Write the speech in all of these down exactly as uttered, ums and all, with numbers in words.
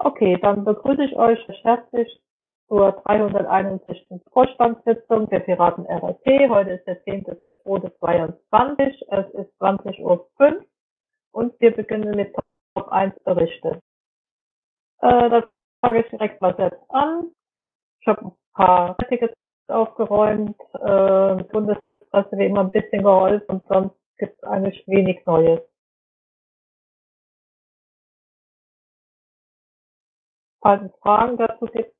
Okay, dann begrüße ich euch recht herzlich zur dreihunderteinundsechzigsten Vorstandssitzung der Piraten R L P. Heute ist der zehnte zweite zweiundzwanzig. Es ist zwanzig Uhr fünf und wir beginnen mit Top eins Berichte. Äh, da fange ich direkt mal selbst an. Ich habe ein paar Tickets aufgeräumt, äh, mit Bundespresse wie immer ein bisschen geholfen und sonst gibt es eigentlich wenig Neues. Falls es Fragen dazu gibt,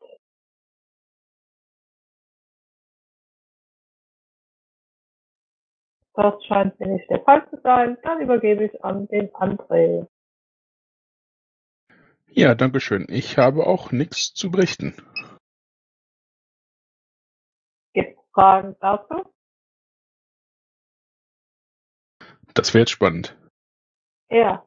das scheint mir nicht der Fall zu sein, dann übergebe ich an den André. Ja, danke schön. Ich habe auch nichts zu berichten. Gibt es Fragen dazu? Das wäre jetzt spannend. Ja.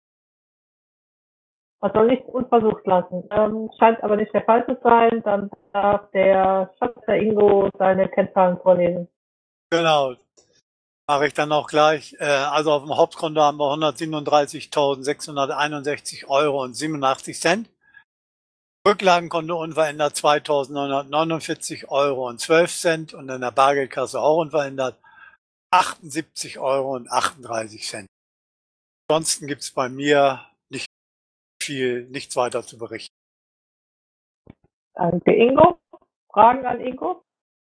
Man soll nichts unversucht lassen. Ähm, scheint aber nicht der Fall zu sein. Dann darf der Schatzer Ingo seine Kennzahlen vorlesen. Genau, mache ich dann auch gleich. Äh, also auf dem Hauptkonto haben wir hundertsiebenunddreißigtausendsechshunderteinundsechzig Euro und siebenundachtzig Cent. Rücklagenkonto unverändert zweitausendneunhundertneunundvierzig Euro und zwölf Cent und in der Bargeldkasse auch unverändert achtundsiebzig Euro und achtunddreißig Cent. Ansonsten gibt es bei mir nicht viel, nichts weiter zu berichten. Danke, Ingo. Fragen an Ingo?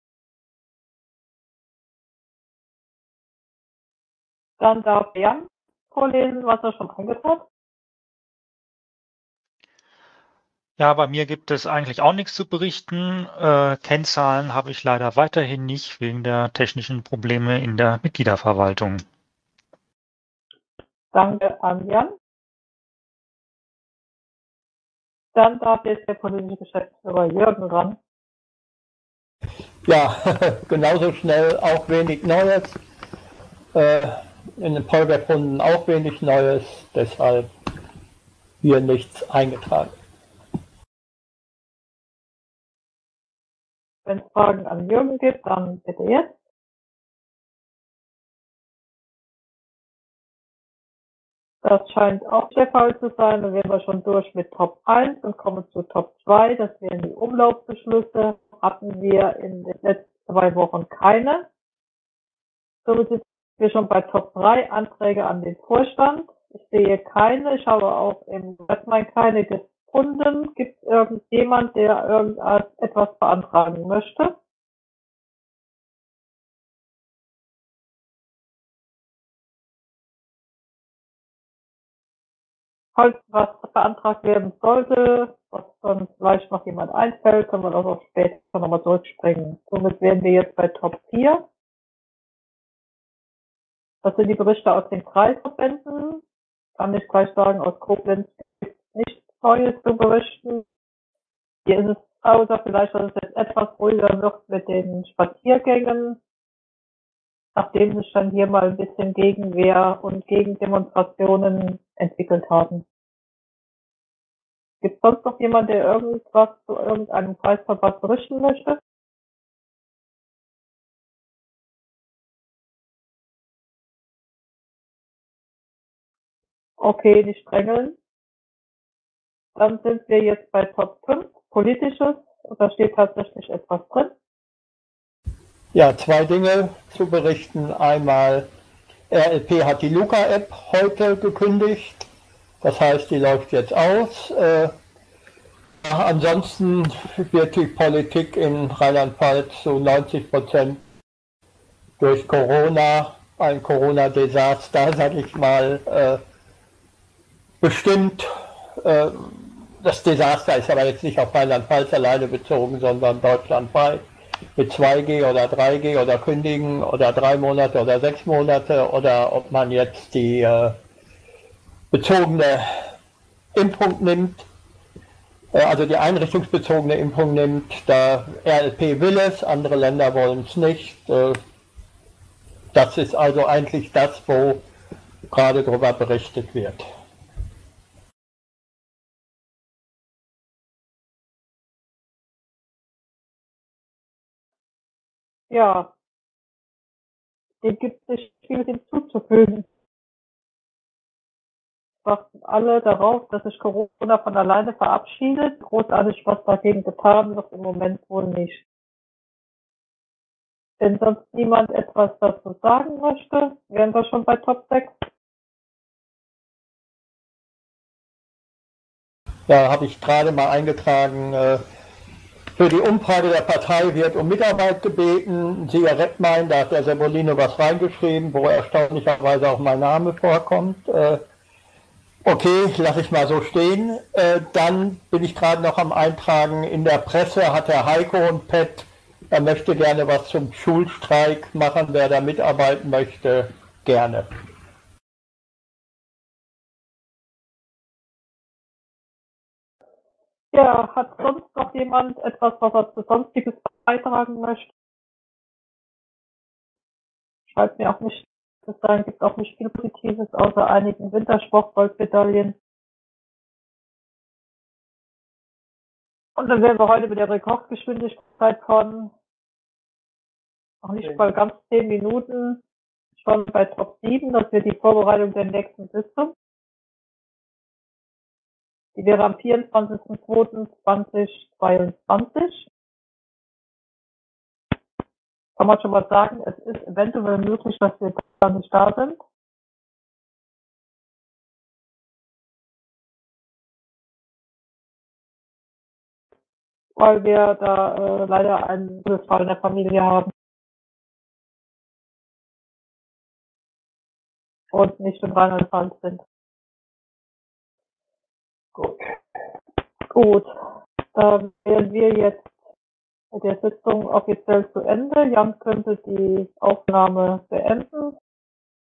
Dann darf Jan vorlesen, was er schon eingetragen hat. Ja, bei mir gibt es eigentlich auch nichts zu berichten. Äh, Kennzahlen habe ich leider weiterhin nicht wegen der technischen Probleme in der Mitgliederverwaltung. Danke an Jan. Dann darf jetzt der politische Geschäftsführer Jürgen ran. Ja, genauso schnell auch wenig Neues. Äh, in den Polderkunden auch wenig Neues, deshalb hier nichts eingetragen. Wenn es Fragen an Jürgen gibt, dann bitte jetzt. Das scheint auch der Fall zu sein. Dann wären wir schon durch mit Top eins und kommen zu Top zwei. Das wären die Umlaufbeschlüsse. Hatten wir in den letzten zwei Wochen keine. Somit sind wir schon bei Top drei, Anträge an den Vorstand. Ich sehe keine. Ich habe auch im Webmail keine gefunden. Gibt es irgendjemand, der irgendetwas beantragen möchte? Falls was beantragt werden sollte, was dann vielleicht noch jemand einfällt, können wir das auch später nochmal zurückspringen. Somit wären wir jetzt bei Top vier. Das sind die Berichte aus den Kreisverbänden. Kann ich gleich sagen, aus Koblenz gibt es nichts Neues zu berichten. Hier ist es außer vielleicht, dass es jetzt etwas ruhiger wird mit den Spaziergängen, nachdem sich dann hier mal ein bisschen Gegenwehr und Gegendemonstrationen entwickelt haben. Gibt es sonst noch jemand, der irgendwas zu irgendeinem Kreisverband berichten möchte? Okay, die Strengeln. Dann sind wir jetzt bei Top fünf, Politisches. Und da steht tatsächlich etwas drin. Ja, zwei Dinge zu berichten. Einmal, R L P hat die Luca-App heute gekündigt. Das heißt, die läuft jetzt aus. Äh, ansonsten wird die Politik in Rheinland-Pfalz zu neunzig Prozent durch Corona, ein Corona-Desaster, sag ich mal, äh, bestimmt. Äh, das Desaster ist aber jetzt nicht auf Rheinland-Pfalz alleine bezogen, sondern deutschlandweit mit zwei G oder drei G oder kündigen oder drei Monate oder sechs Monate oder ob man jetzt die äh, bezogene Impfung nimmt, äh, also die einrichtungsbezogene Impfung nimmt. Da R L P will es, andere Länder wollen es nicht. Äh, das ist also eigentlich das, wo gerade darüber berichtet wird. Ja, dem gibt es nicht viel hinzuzufügen. warten alle darauf, dass sich Corona von alleine verabschiedet. Großartig was dagegen getan wird im Moment wohl nicht. Wenn sonst niemand etwas dazu sagen möchte, wären wir schon bei Top sechs. Ja, habe ich gerade mal eingetragen. Äh, für die Umfrage der Partei wird um Mitarbeit gebeten. Sieger Redmein, da hat der Semolino was reingeschrieben, wo erstaunlicherweise auch mein Name vorkommt. Äh, okay, lasse ich mal so stehen. Äh, dann bin ich gerade noch am Eintragen. In der Presse hat der Heiko und Pet, er möchte gerne was zum Schulstreik machen. Wer da mitarbeiten möchte, gerne. Ja, hat sonst noch jemand etwas, was er zu Sonstiges beitragen möchte? Schreibt mir auch nicht, es sein, gibt auch nicht viel Positives, außer einigen Wintersportgoldmedaillen. Und dann wären wir heute mit der Rekordgeschwindigkeit von noch nicht mal ganz zehn Minuten schon bei Top sieben. Das wird die Vorbereitung der nächsten Sitzung. Die wäre am vierundzwanzigsten zweiten zweitausendzweiundzwanzig. Kann man schon mal sagen, es ist eventuell möglich, dass wir da nicht da sind. Weil wir da äh, leider einen Todesfall in der Familie haben. Und nicht in Rheinland-Pfalz sind. Gut. Gut. Dann wären wir jetzt mit der Sitzung offiziell zu Ende. Jan könnte die Aufnahme beenden.